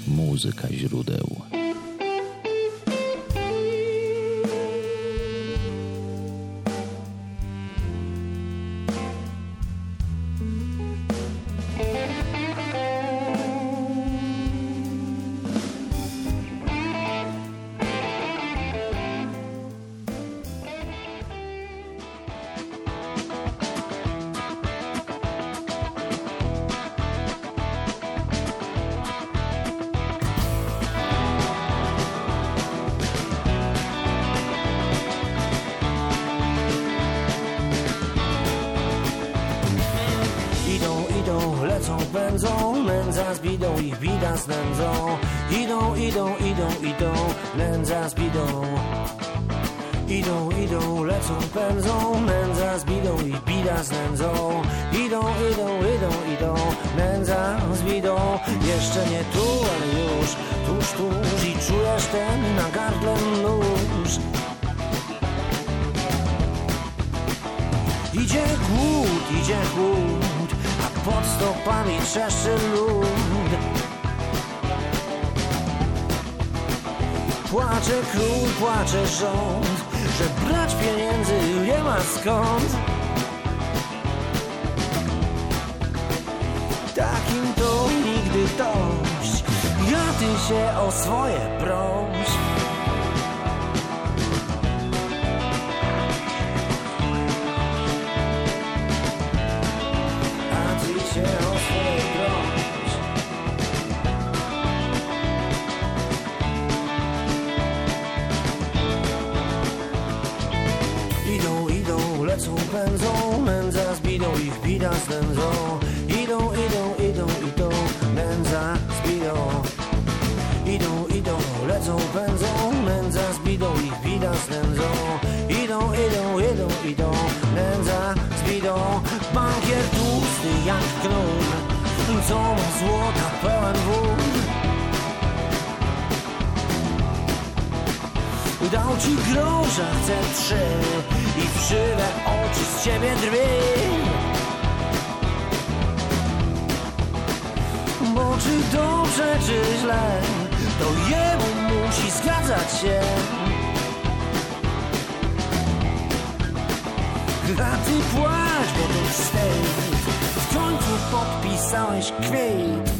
Muzyka źródeł. Lecą, pędzą, nędza z bidą, ich bida z nędzą. Idą, nędza z bidą. Idą, lecą, pędzą, nędza z bidą, ich bida z nędzą. Idą, nędza z bidą. Jeszcze nie tu, ale już tuż i czujesz ten na gardle nóż. Idzie głód, a pod stopami trzeszczy lód. Płacze król, płacze rząd, że brać pieniędzy nie ma skąd. Takim to nigdy dość, ja ty się o swoje proś. Się o swoje proś. Idą, lecą, pędzą, nędza z bidą, ich bida z nędzą. Idą, nędza z bidą. Idą, lecą, pędzą, nędza z bidą, ich bida z nędzą. Idą, nędza z bidą. Bankier tłusty jak król, co ma złota pełen wód. Dał ci grosza, chce 3 i w żywe oczy z ciebie drwi. Bo czy dobrze, czy źle, to jemu musi zgadzać się. A ty płacz, bo to wstyd, w końcu podpisałeś kwit.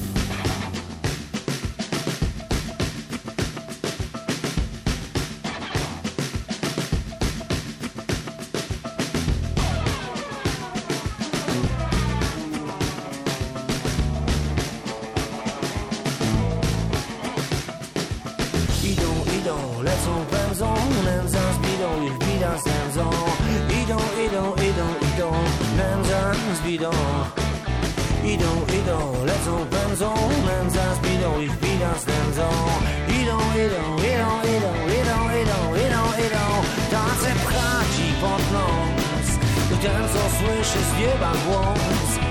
Idą, lecą, pędzą, nędza z bidą, ich bida z nędzą. Idą, nędza z bidą. Idą, lecą, pędzą, nędza z bidą, ich bida z nędzą. Idą, tacy pcha ci pod nos, ten co słyszy z nieba głos.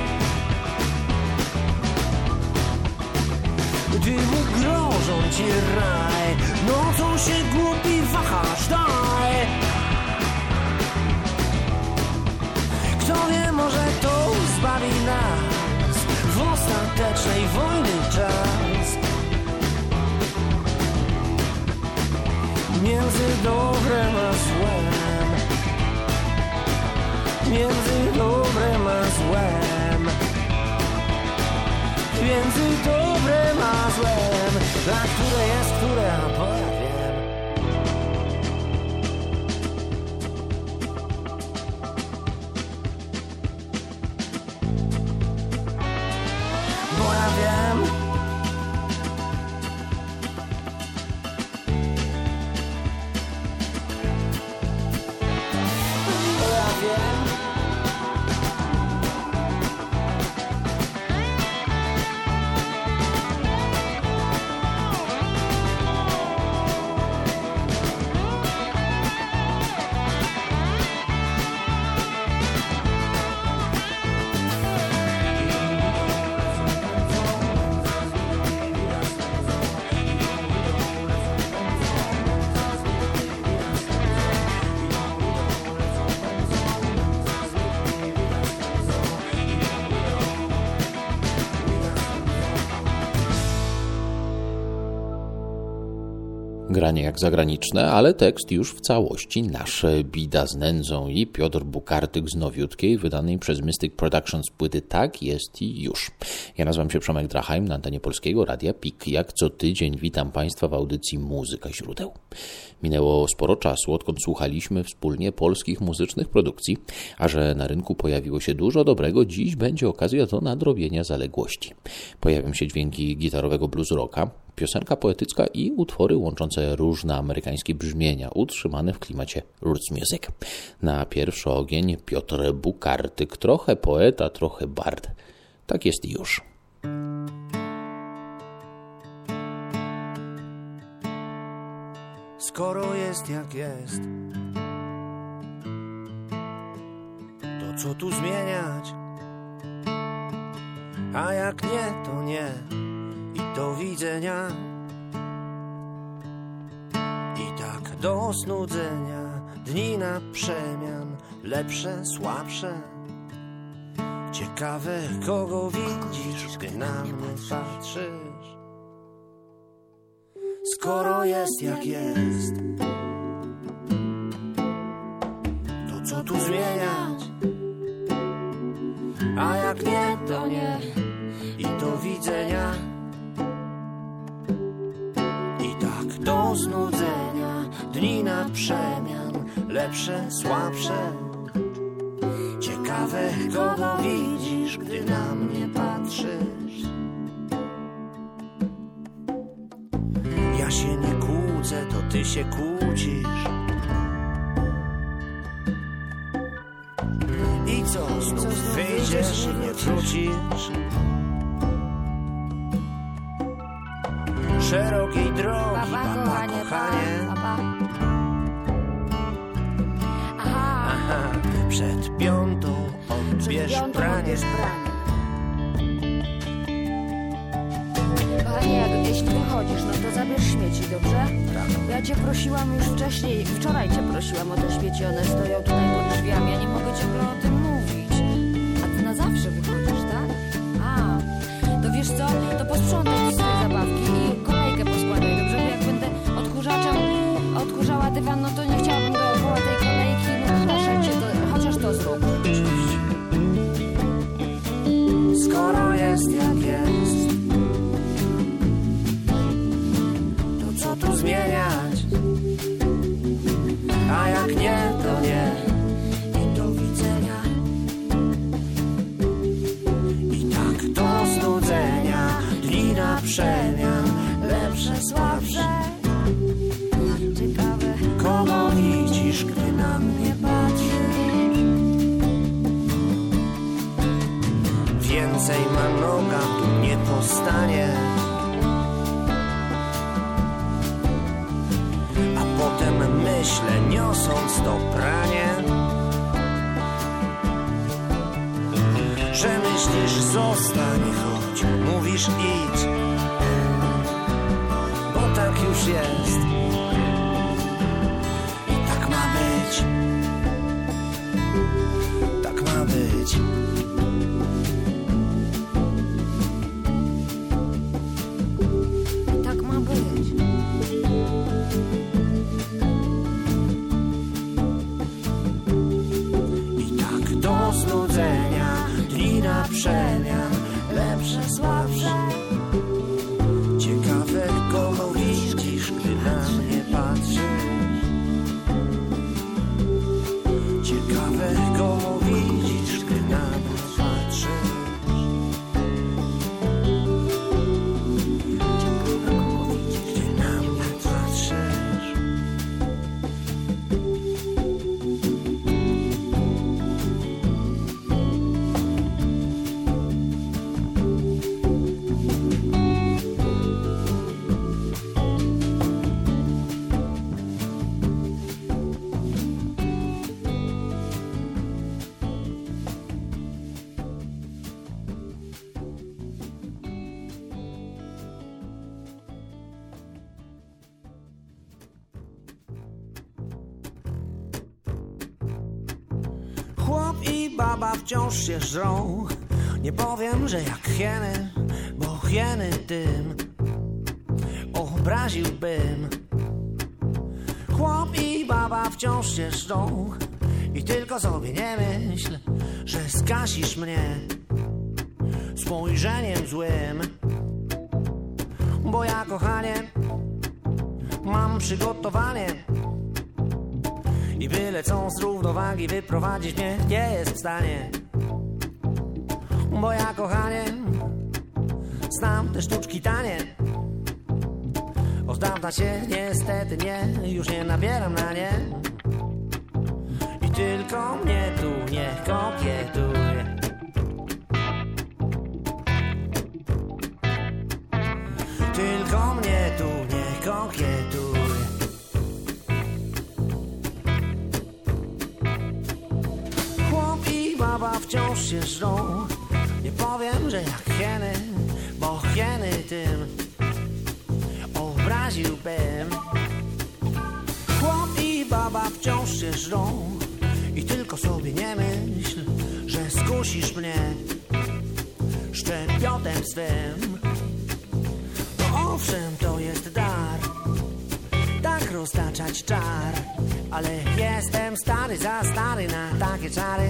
Ty mu grożą ci raj, nocą się głupi wahasz, daj. Kto wie, może to zbawi nas w ostatecznej wojny czas. Między dobrem a złem, między dobrem a złem, między dobrem a złem, a które jest które, a bo ja wiem. Bo ja wiem. Bo ja wiem. Granie jak zagraniczne, ale tekst już w całości nasz. Bida z nędzą i Piotr Bukartyk z nowiutkiej, wydanej przez Mystic Productions płyty Tak jest i już. Ja nazywam się Przemek Drachheim, na antenie Polskiego Radia PIK. Jak co tydzień witam Państwa w audycji Muzyka Źródeł. Minęło sporo czasu, odkąd słuchaliśmy wspólnie polskich muzycznych produkcji, a że na rynku pojawiło się dużo dobrego, dziś będzie okazja do nadrobienia zaległości. Pojawią się dźwięki gitarowego blues rocka, piosenka poetycka i utwory łączące różne amerykańskie brzmienia, utrzymane w klimacie roots music. Na pierwszy ogień Piotr Bukartyk, trochę poeta, trochę bard. Tak jest i już. Skoro jest jak jest, to co tu zmieniać? A jak nie, to nie i do widzenia. I tak do znudzenia, dni na przemian, lepsze, słabsze. Ciekawe, kogo widzisz, gdy na mnie patrzysz. Skoro jest jak jest, to co tu zmieniać? A jak nie, to nie i do widzenia. I tak do znudzenia, dni na przemian, lepsze, słabsze. Ciekawe, kogo widzisz, gdy na mnie patrzysz. Ja się nie kłócę, to ty się kłócisz. I co, znów wyjdziesz i nie wrócisz? Szerokiej drogi, papa, kochanie. Aha, przed piątą odbierz pranie. Kochanie, jeśli wychodzisz, no to zabierz śmieci, dobrze? Ja cię prosiłam już wcześniej, wczoraj cię prosiłam o te śmieci, one stoją tutaj pod drzwiami, ja nie mogę ciągle o tym mówić. A ty na zawsze wychodzisz, tak? A, to wiesz co, to posprzątaj z tej zabawki i kolejkę poskładaj, dobrze? Bo jak będę odkurzaczem odkurzała dywan, no to nie chciałabym dookoła tej kolejki, no proszę cię, to, chociaż to zrób. Skoro jest jak jest, to co tu zmieniać? A jak nie, to nie i do widzenia. I tak do znudzenia, dni na przemian, lepsze, słabsze. Ciekawe, kogo widzisz, gdy na mnie patrzysz. Więcej ma noga, tu nie postanie. A potem myślę, niosąc to pranie, że myślisz, zostań, choć mówisz idź, bo tak już jest i tak ma być. Tak ma być. Tak ma być. I tak do znudzenia, dni na przemian, lepsze, słabsze. Ciekawe, kogo widzisz, gdy na mnie patrzysz. Ciekawe, kogo widzisz, gdy na mnie patrzysz. Ciekawe, kogo widzisz, gdy na mnie patrzysz. Chłop i baba wciąż się żrą. Nie powiem, że jak hieny, bo hieny tym obraziłbym. Chłop i baba wciąż się żrą i tylko sobie nie myśl, że skasisz mnie spojrzeniem złym. Bo ja, kochanie, mam przygotowanie i byle co z równowagi wyprowadzić mnie nie jest w stanie. Bo ja, kochanie, znam te sztuczki tanie. Od dawna się niestety już nie nabieram na nie. I tylko mnie tu niech kokietuje. Tylko mnie tu niech kokietuje. Chłop i baba wciąż się żrą. Nie powiem, że jak hieny, bo hieny tym obraziłbym. Chłop i baba wciąż się żrą i tylko sobie nie myśl, że skusisz mnie szczepiotem swym. No owszem, to jest dar, tak roztaczać czar, ale jestem stary, za stary na takie czary.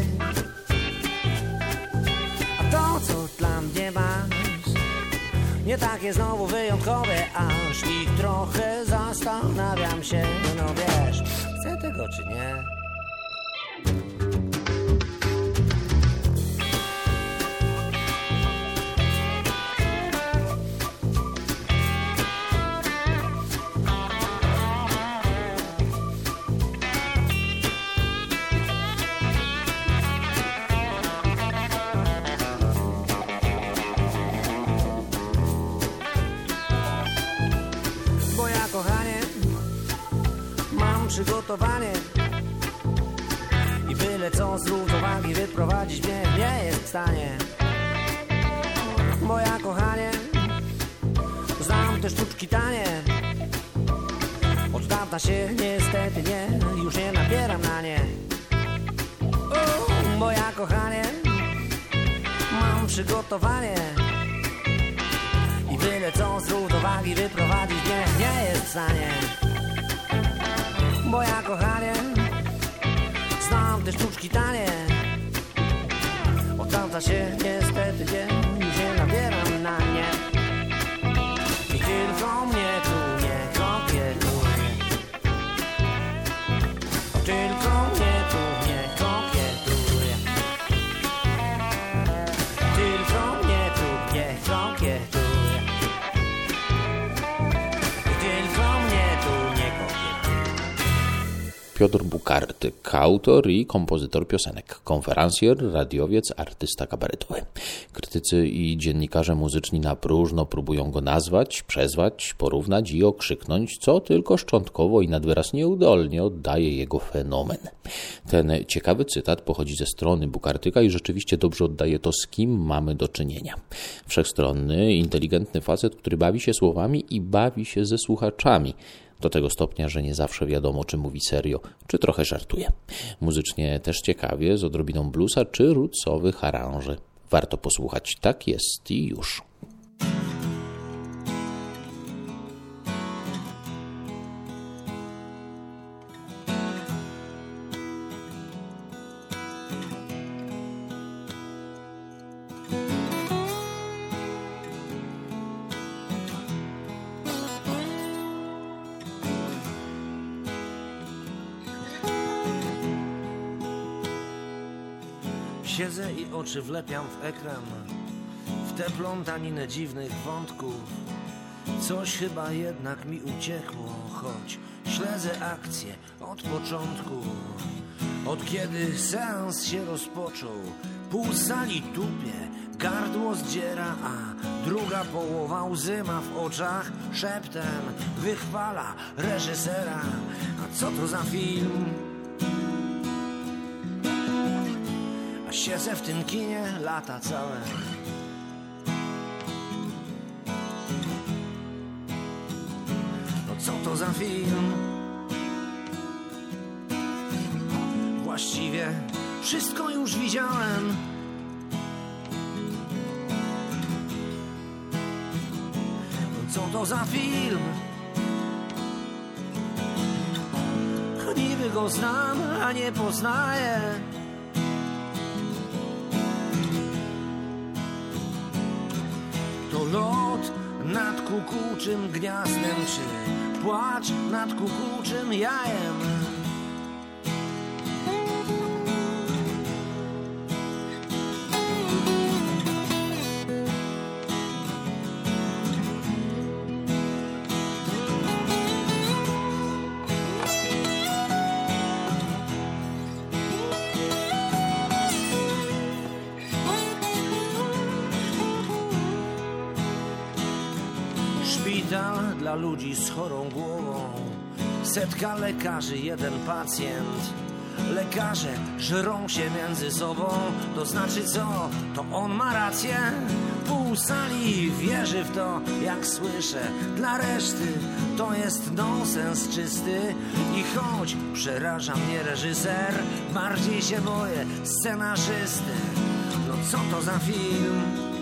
A to, co dla mnie masz, nie takie znowu wyjątkowe, aż ich trochę zastanawiam się. No wiesz, chcę tego czy nie? Kochanie, mam przygotowanie i byle co z równowagi wyprowadzić mnie nie jest w stanie. Bo ja, kochanie, znam te sztuczki tanie. Od dawna się niestety już nie nabieram na nie. Bo ja, kochanie, mam przygotowanie i byle co z równowagi wyprowadzić mnie nie jest w stanie. Bo ja, kochanie, znam te sztuczki tanie. Od tamta się niestety już nie nabieram na nie. I tylko mnie tu nie kokietuje. Tylko mnie tu nie kokietuje. Tylko mnie tu nie kokietuje. Piotr Bukartyk, autor i kompozytor piosenek, konferencjer, radiowiec, artysta kabaretowy. Krytycy i dziennikarze muzyczni na próżno próbują go nazwać, przezwać, porównać i okrzyknąć, co tylko szczątkowo i nad wyraz nieudolnie oddaje jego fenomen. Ten ciekawy cytat pochodzi ze strony Bukartyka i rzeczywiście dobrze oddaje to, z kim mamy do czynienia. Wszechstronny, inteligentny facet, który bawi się słowami i bawi się ze słuchaczami. Do tego stopnia, że nie zawsze wiadomo, czy mówi serio, czy trochę żartuje. Muzycznie też ciekawie, z odrobiną bluesa czy rootsowych aranży. Warto posłuchać, tak jest i już. Siedzę i oczy wlepiam w ekran, w tę plątaninę dziwnych wątków. Coś chyba jednak mi uciekło, choć śledzę akcję od początku. Od kiedy seans się rozpoczął, pół sali tupie, gardło zdziera, a druga połowa łzy ma w oczach. Szeptem wychwala reżysera. A co to za film? Siedzę w tym kinie lata całe. No co to za film? Właściwie wszystko już widziałem. No co to za film? Niby go znam, a nie poznaję. To lot nad kukułczym gniazdem, czy płacz nad kukułczym jajem. Szpital dla ludzi z chorą głową, setka lekarzy, jeden pacjent. Lekarze żrą się między sobą, to znaczy co? To on ma rację? Pół sali wierzy w to, jak słyszę. Dla reszty to jest nonsens czysty. I choć przeraża mnie reżyser, bardziej się boję scenarzysty. No co to za film?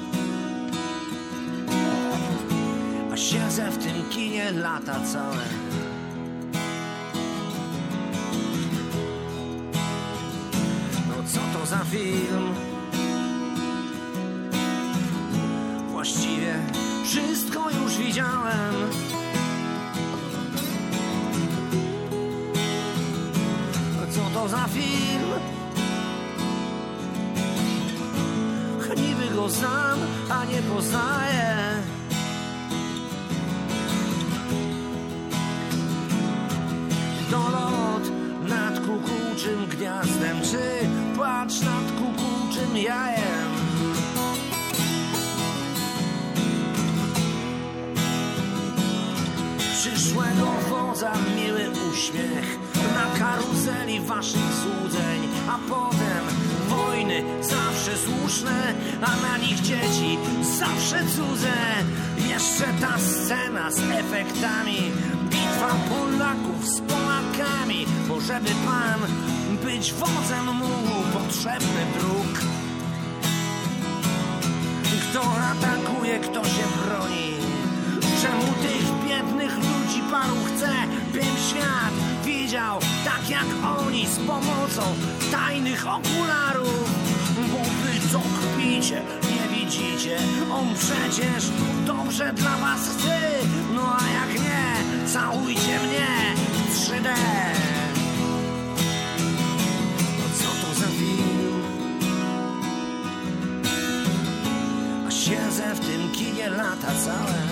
A siedzę w tym kinie lata całe. No co to za film? Właściwie wszystko już widziałem. No co to za film? Niby go znam, a nie poznaję. To lot nad kukułczym gniazdem, czy płacz nad kukułczym jajem. Przyszłego wodza miły uśmiech na karuzeli waszych złudzeń, a potem wojny zawsze słuszne, a na nich dzieci zawsze cudze. Jeszcze ta scena z efektami, bitwa Polaków z Polakami, bo żeby pan być wodzem mógł, potrzebny dróg. Kto atakuje, kto się broni? Czemu tych biednych ludzi panu chce, bym świat widział tak jak oni, z pomocą tajnych okularów? Bo wy co kpicie, nie widzicie, on przecież dobrze dla was chce. No a jak nie, całujcie mnie w 3D. No co to za film? A siedzę w tym kinie lata całe.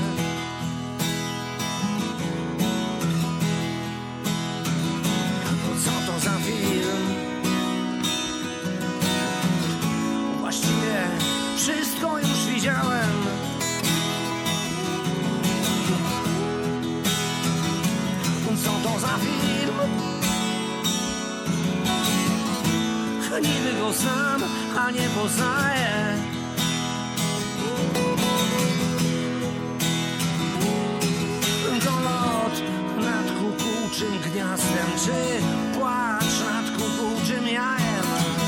Co to za film? Właściwie wszystko już widziałem. Co to za film? Niby go znam, a nie poznaję. To lot nad kukułczym gniazdem, czy płacz nad kukułczym jajem.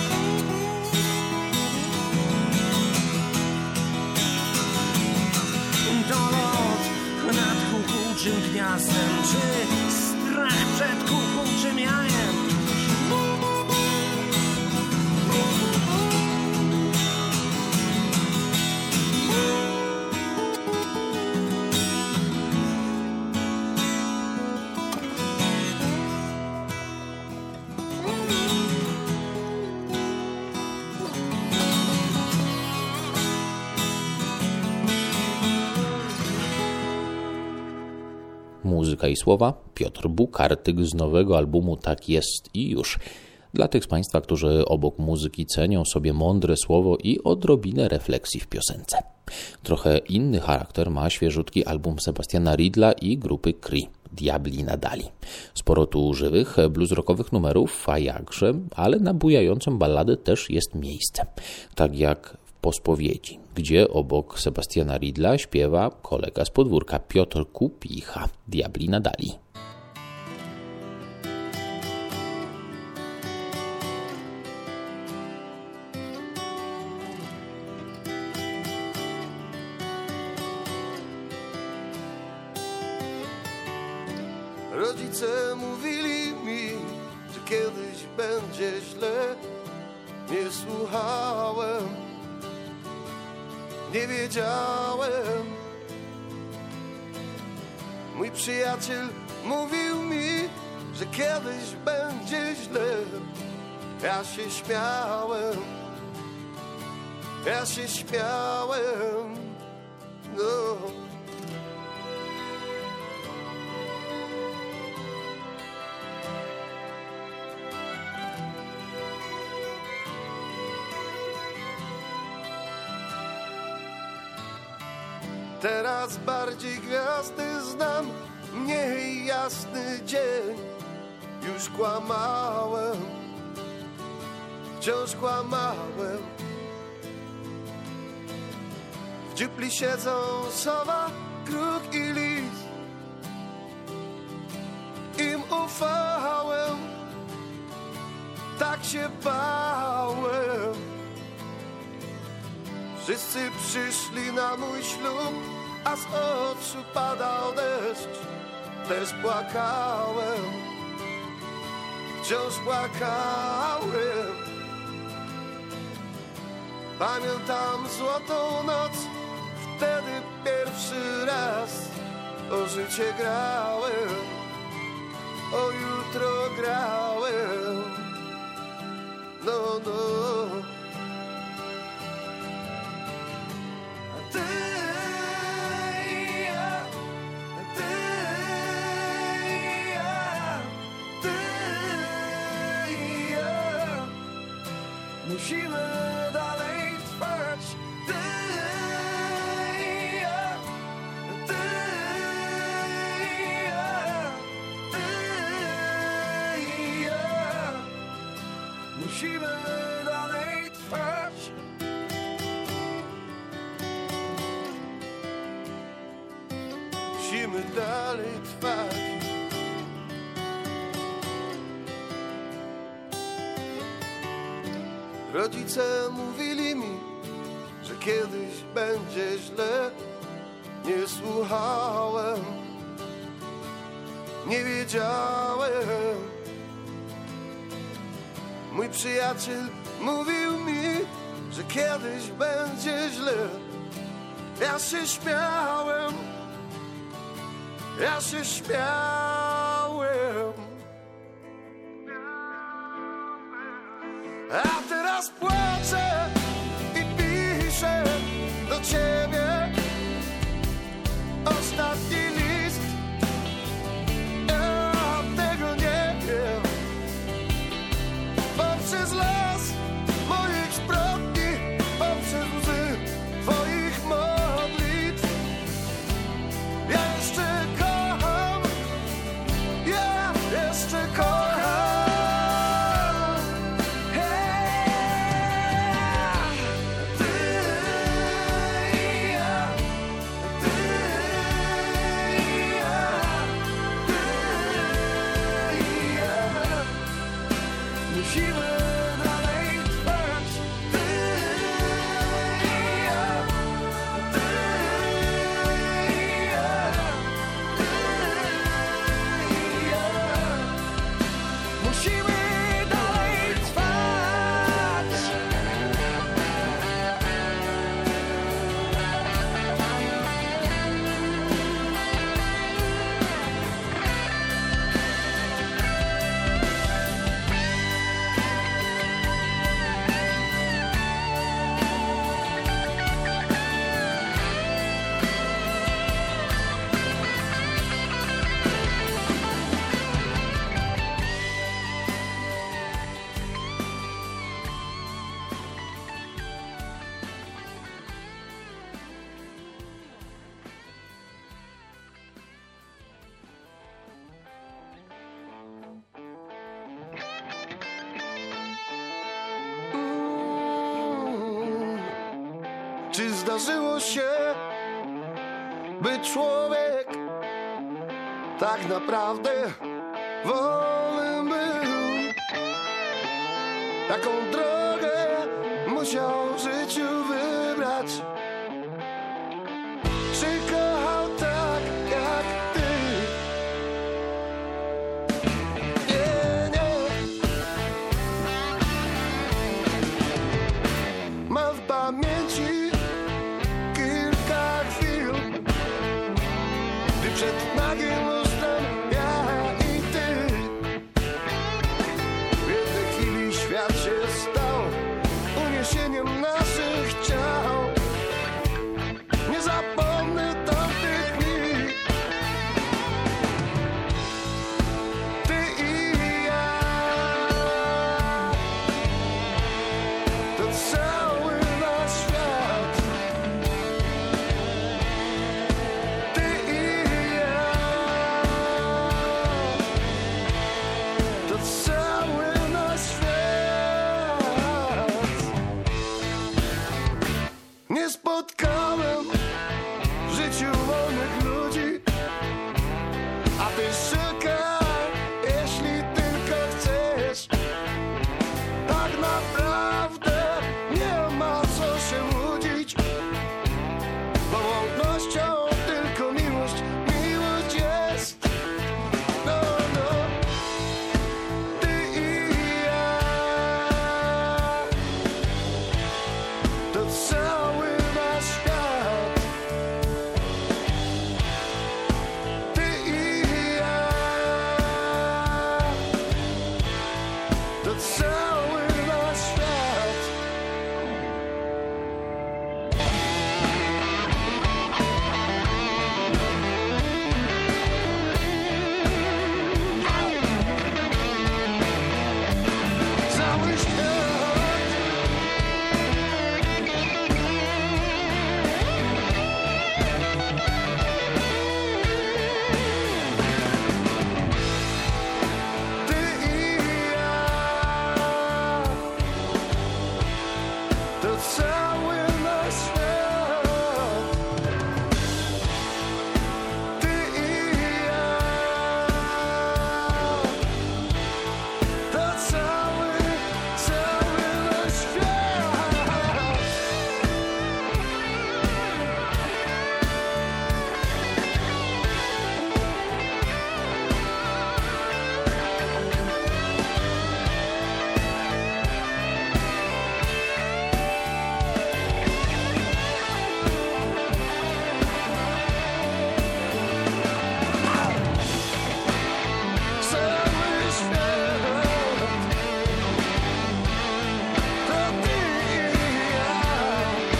To lot nad kukułczym gniazdem, czy strach przed kukułczym jajem. Muzyka i słowa Piotr Bukartyk z nowego albumu Tak jest i już. Dla tych z Państwa, którzy obok muzyki cenią sobie mądre słowo i odrobinę refleksji w piosence. Trochę inny charakter ma świeżutki album Sebastiana Riedla i grupy Cree, Diabli na Dali. Sporo tu żywych, blues-rockowych numerów, a jakże, ale na bujającą balladę też jest miejsce. Tak jak po spowiedzi, gdzie obok Sebastiana Riedla śpiewa kolega z podwórka Piotr Kupicha, Diabli na Dali. Rodzice mówili mi, kiedyś będzie źle. Nie słuchałem, nie wiedziałem. Mój przyjaciel mówił mi, że kiedyś będzie źle. Ja się śmiałem, no. Teraz bardziej gwiazdy znam, mniej jasny dzień. Już kłamałem, wciąż kłamałem. W dziupli siedzą sowa, kruk i lis. Im ufałem, tak się bałem. Wszyscy przyszli na mój ślub, a z oczu padał deszcz. Też płakałem, wciąż płakałem. Pamiętam złotą noc, wtedy pierwszy raz o życie grałem, o jutro grałem. No, no. A ty i ja, ty i ja, ty i ja. Musimy dalej trwać. Ty i ja, ty i ja, ty i ja. Musimy dalej trwać. Musimy dalej trwać. Rodzice mówili mi, że kiedyś będzie źle. Nie słuchałem, nie wiedziałem. Mój przyjaciel mówił mi, że kiedyś będzie źle. Ja się śmiałem, a teraz płaczę i piszę do ciebie ostatni list. Ja tego nie wiem. Poprzez las moich zbrodni, poprzez łzy twoich modlitw. Ja jeszcze kocham, ja jeszcze kocham. Czy zdarzyło się, by człowiek tak naprawdę wolny był? Jaką drogę musiał w życiu wybrać? Czy kochał tak jak ty? Nie, nie. cały nasz świat. Ty i ja, to cały nasz świat. Cały świat. Ty i ja, to cały nasz świat. Ty i ja, to cały nasz świat. Cały świat, to ty i ja,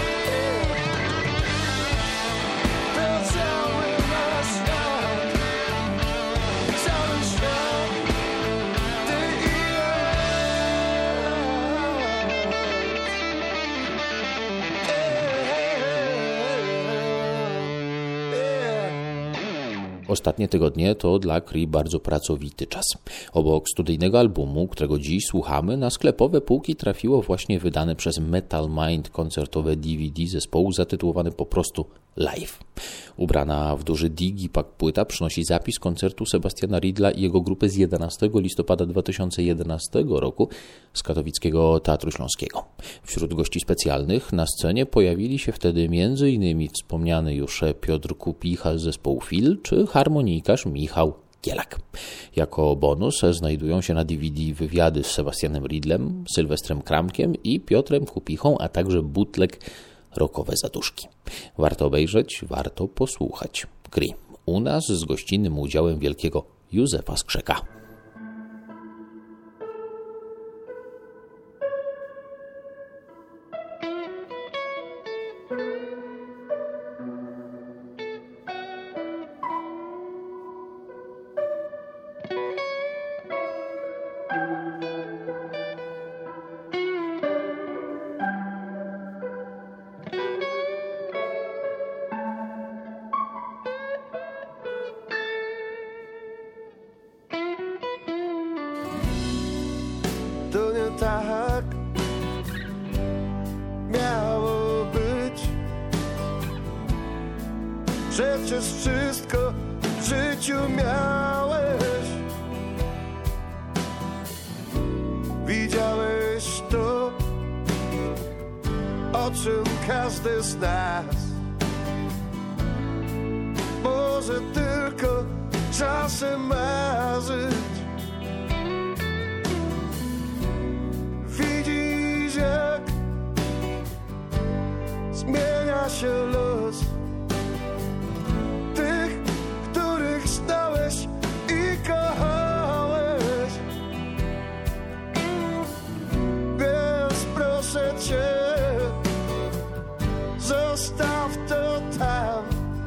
to cały nasz świat, cały świat, ty i ja. Ostatnie tygodnie to dla Cree bardzo pracowity czas. Obok studyjnego albumu, którego dziś słuchamy, na sklepowe półki trafiło właśnie wydane przez Metal Mind koncertowe DVD zespołu zatytułowane po prostu Live. Ubrana w duży digipak płyta przynosi zapis koncertu Sebastiana Riedla i jego grupy z 11 listopada 2011 roku z katowickiego Teatru Śląskiego. Wśród gości specjalnych na scenie pojawili się wtedy m.in. wspomniany już Piotr Kupicha z zespołu Fil czy harmonijkarz Michał Kielak. Jako bonus znajdują się na DVD wywiady z Sebastianem Riedlem, Sylwestrem Kramkiem i Piotrem Kupichą, a także bootleg rockowe zaduszki. Warto obejrzeć, warto posłuchać. Cree u nas z gościnnym udziałem wielkiego Józefa Skrzeka. To nie tak miało być. Przecież wszystko w życiu miałeś. Widziałeś to, o czym każdy z nas może tylko czasem marzyć. Widzisz, jak zmienia się los tych, których znałeś i kochałeś. Więc proszę cię, zostaw to tam.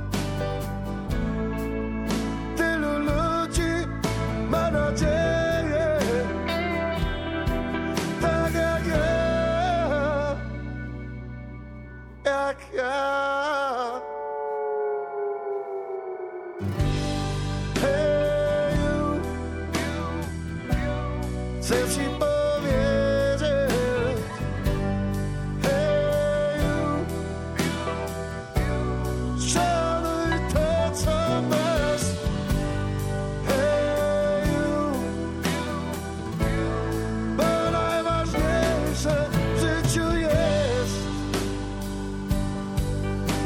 Tylu ludzi ma nadzieję, tak jak ja, jak ja. Hey you, chcę ci powiedzieć. Hey you, szanuj to, co masz. Hey you, bo najważniejsze w życiu jest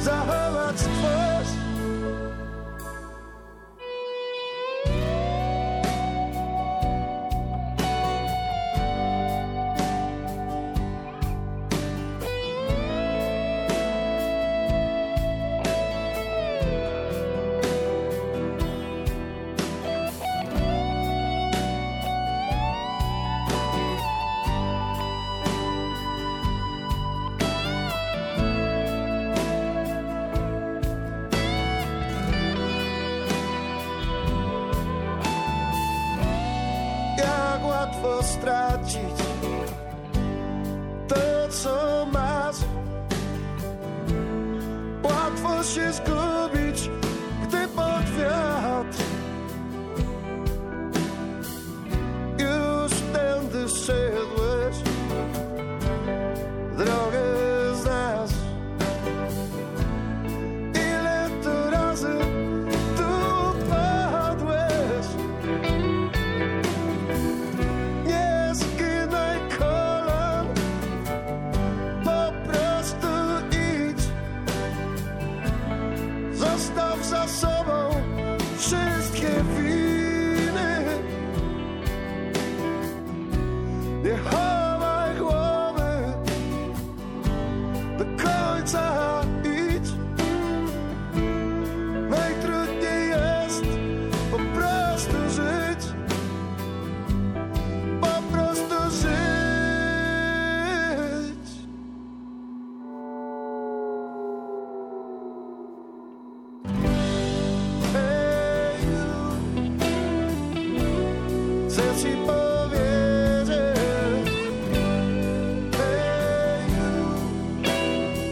stracić to, co masz. Łatwo się zgubić, gdy pod wiatr już tędy szedłeś. Drogę znasz. Ile to razy tu padłeś. Nie zginaj kolan, po prostu idź. Zostaw za sobą wszystkie winy. Nie chowaj głowy, do końca idź. Najtrudniej jest po prostu żyć. Po prostu żyć. Hey you, chcę ci powiedzieć. Hey you,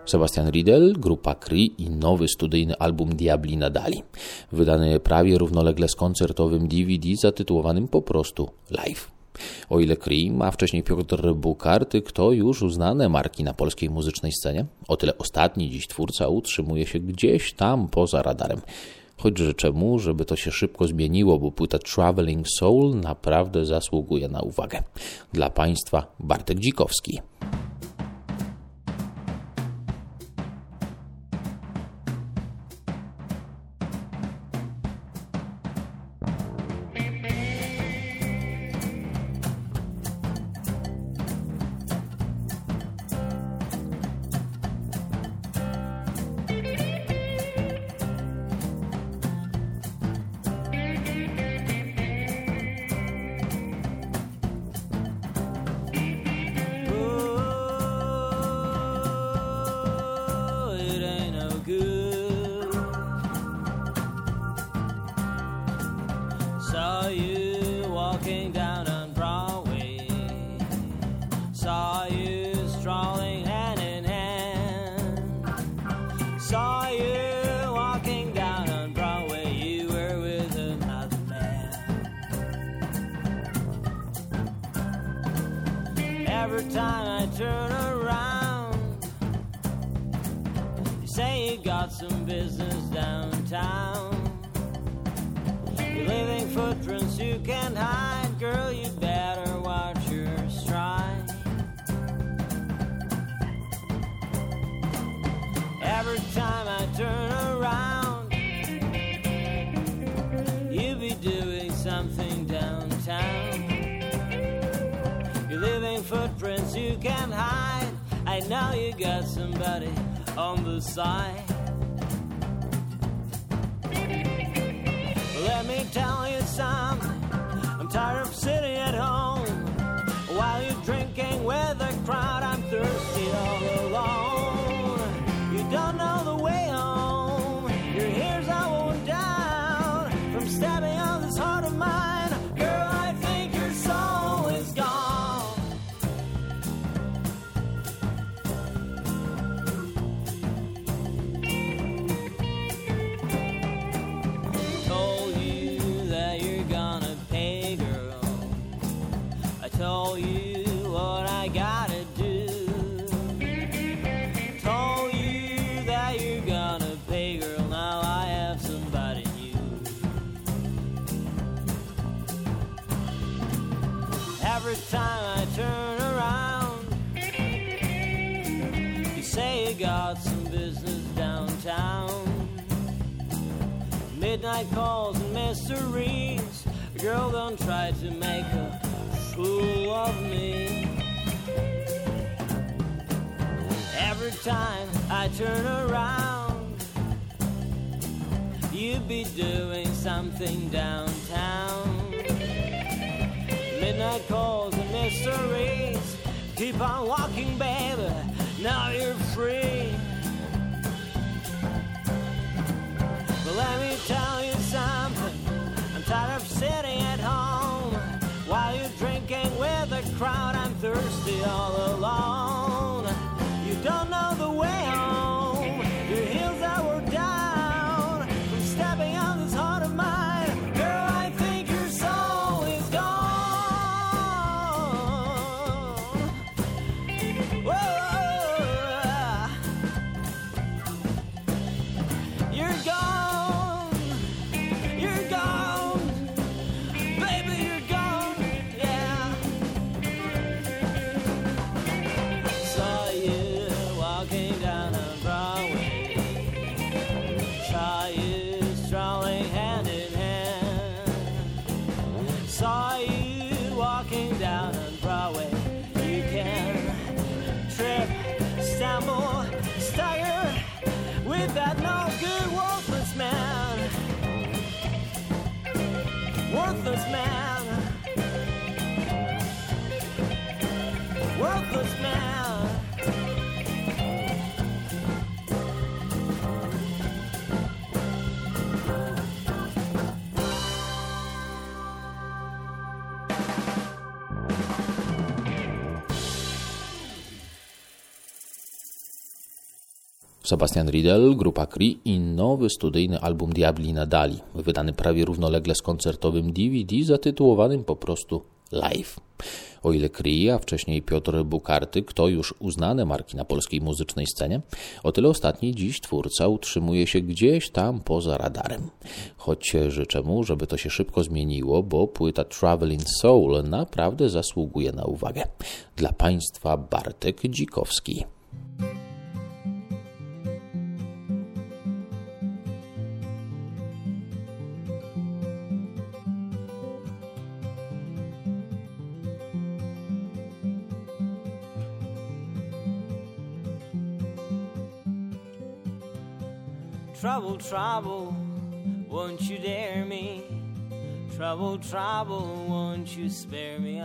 Sebastian Riedel, grupa Cree i nowy studyjny album Diabli Nadali, wydany prawie równolegle z koncertowym DVD zatytułowanym po prostu Live. O ile Cree, a wcześniej Piotr Bukartyk to już uznane marki na polskiej muzycznej scenie, o tyle ostatni dziś twórca utrzymuje się gdzieś tam poza radarem. Choć życzę mu, żeby to się szybko zmieniło, bo płyta Traveling Soul naprawdę zasługuje na uwagę. Dla Państwa Bartek Dzikowski. Saw you walking down on Broadway. Saw you strolling hand in hand. Saw you walking down on Broadway. You were with another man. Every time I turn around, you say you got some business downtown. You're leaving footprints you can't hide. Girl, you better watch your stride. Every time I turn around, you be doing something downtown. You're leaving footprints you can't hide. I know you got somebody on the side. Let me tell you something, I'm tired of sitting at home while you're drinking with the crowd. I'm thirsty all alone. You don't know the way home. Your ears are worn down from stabbing on this heart of mine. Girl, I think your soul is gone. Told you what I gotta do. Told you that you're gonna pay, girl. Now I have somebody new. Every time I turn around, you say you got some business downtown. Midnight calls and mysteries. Girl, don't try to make a fool of me. Every time I turn around, you be doing something downtown. Midnight calls and mysteries. Keep on walking, baby, now you're free. But let me tell you something, I'm tired of sitting at home while you're drinking with the crowd. I'm thirsty all alone. You don't know the way home. Your heels are wore down from stepping on this heart of mine. Girl, I think your soul is gone. Whoa, you're gone. You're gone. Baby, you're gone. Saw you walking down on Broadway. Saw you strolling hand in hand. Saw you walking down on Broadway. You can trip, stumble, stagger with that no good worthless man. Worthless man. Worthless man. Sebastian Riedel, grupa Cree i nowy studyjny album Diabli Nadali, wydany prawie równolegle z koncertowym DVD zatytułowanym po prostu Live. O ile Cree, a wcześniej Piotr Bukartyk to już uznane marki na polskiej muzycznej scenie, o tyle ostatni dziś twórca utrzymuje się gdzieś tam poza radarem. Choć życzę mu, żeby to się szybko zmieniło, bo płyta Traveling Soul naprawdę zasługuje na uwagę. Dla Państwa Bartek Dzikowski. Trouble, trouble, won't you dare me? Trouble, trouble, won't you spare me?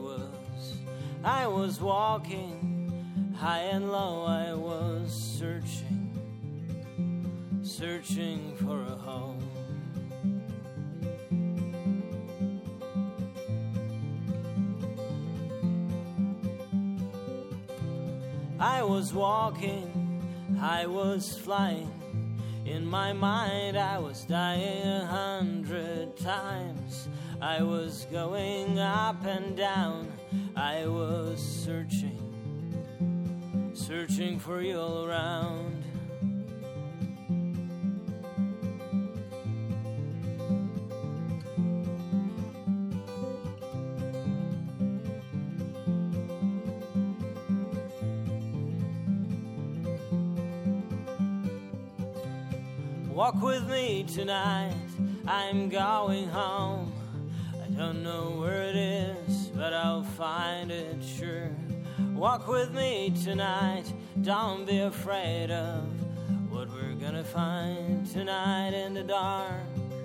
I was walking high and low, I was searching for a home. I was walking, I was flying. In my mind I was dying 100 times. I was going up and down. I was searching for you all around. Walk with me tonight, I'm going home. I don't know where it is, but I'll find it sure. Walk with me tonight, don't be afraid of what we're gonna find tonight in the dark.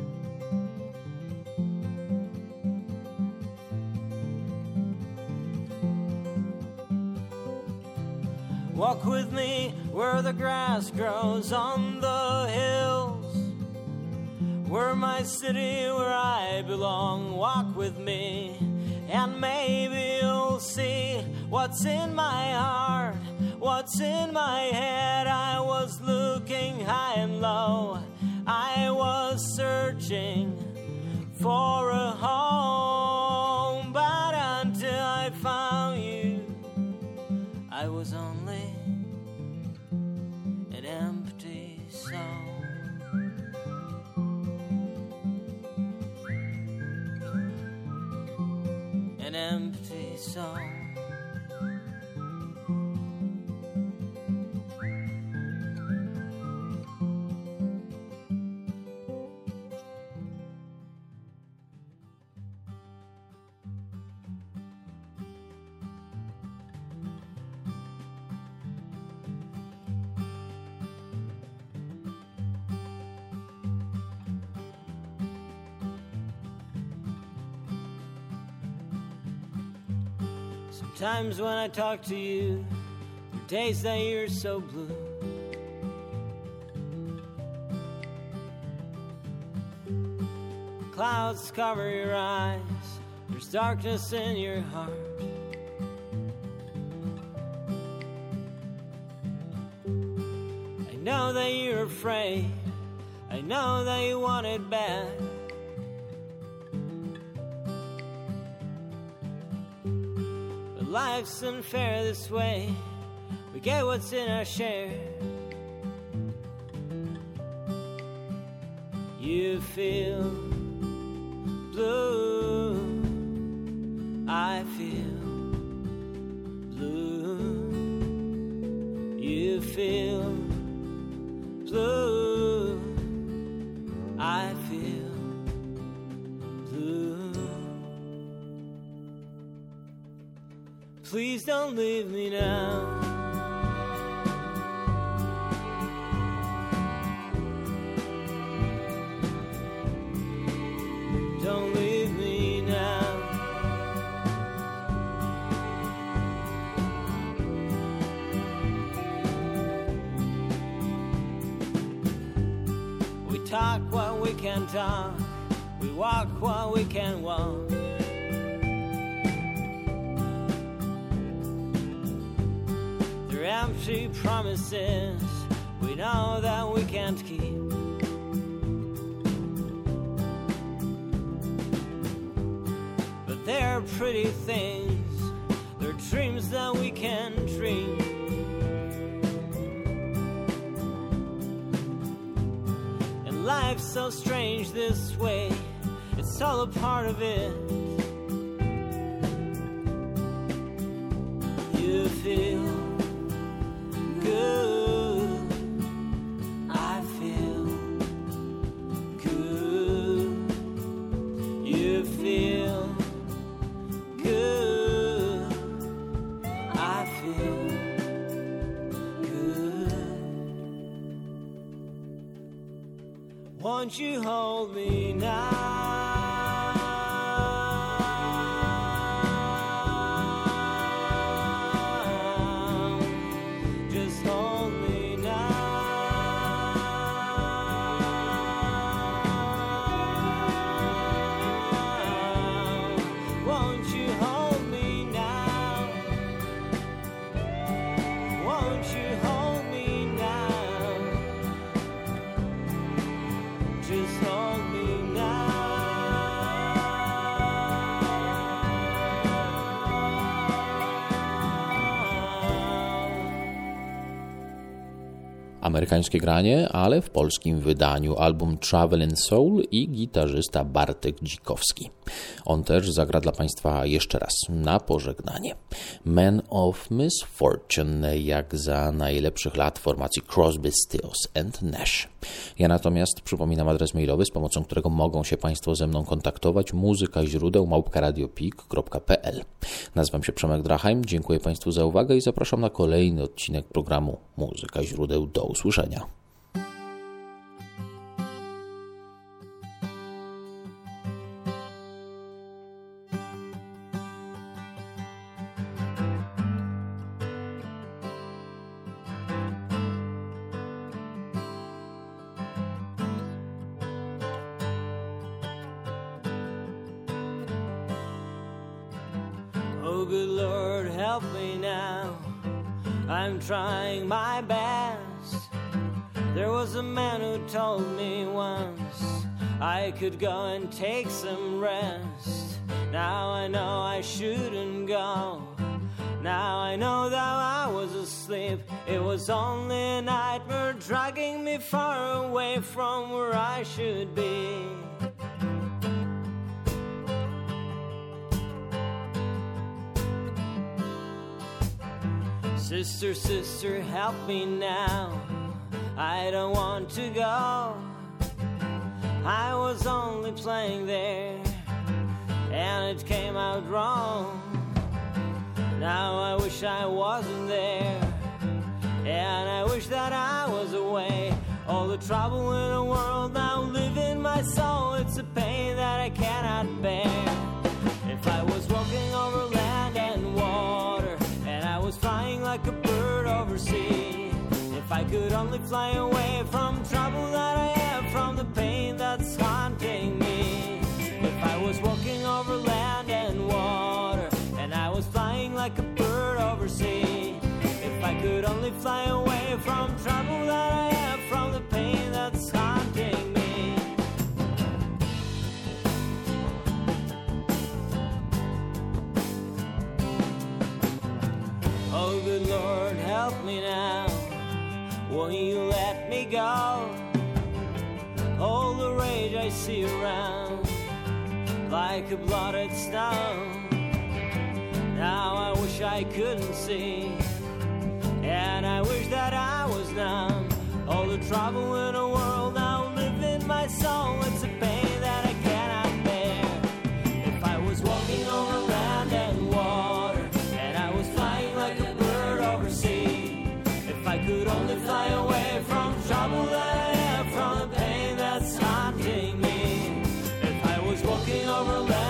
Walk with me where the grass grows on the hills, where my city, where I belong. Walk with me and maybe you'll see what's in my heart, what's in my head. I was looking high and low, I was searching for a home, but until I found you, I was only an empty soul. An empty soul. Sometimes when I talk to you, there are days that you're so blue. Clouds cover your eyes, there's darkness in your heart. I know that you're afraid, I know that you want it bad. Life's unfair this way, we get what's in our share. You feel blue, I feel blue. You feel blue, I feel blue. Please don't leave me now. Don't leave me now. We talk what we can talk, we walk what we can walk. Empty promises we know that we can't keep. But they're pretty things, they're dreams that we can dream. And life's so strange this way, it's all a part of it. You feel good, I feel good. You feel good, I feel good. Won't you hold me now? Amerykańskie granie, ale w polskim wydaniu album Travelin' Soul i gitarzysta Bartek Dzikowski. On też zagra dla Państwa jeszcze raz na pożegnanie. Man of Misfortune, jak za najlepszych lat formacji Crosby, Stills and Nash. Ja natomiast przypominam adres mailowy, z pomocą którego mogą się Państwo ze mną kontaktować: muzykaźródeł@radiopik.pl. Nazywam się Przemek Drachheim, dziękuję Państwu za uwagę i zapraszam na kolejny odcinek programu Muzyka Źródeł. Do usłyszenia. Oh, good Lord, help me now. I'm trying my best. There was a man who told me once I could go and take some rest. Now I know I shouldn't go. Now I know that I was asleep. It was only a nightmare dragging me far away from where I should be. Sister, sister, help me now. I don't want to go. I was only playing there, and it came out wrong. Now I wish I wasn't there, and I wish that I was away. All the trouble in the world now live in my soul. It's a pain that I cannot bear. If I was walking over land and water, and I was flying like a bird over sea, if I could only fly away from trouble that I have, from the pain that's haunting me. If I was walking over land and water, and I was flying like a bird over sea, if I could only fly away from trouble that I have, from the pain that's haunting me. Oh, good Lord, help me now. Won't you let me go? All the rage I see around, like a blotted stone. Now I wish I couldn't see, and I wish that I was numb. All the trouble in the world now live in my soul. It's a pain that I cannot bear. If I was walking over land and water, and I was flying like a bird over sea, if I could only fly away from trouble that I have, from the pain that's haunting me. If I was walking over land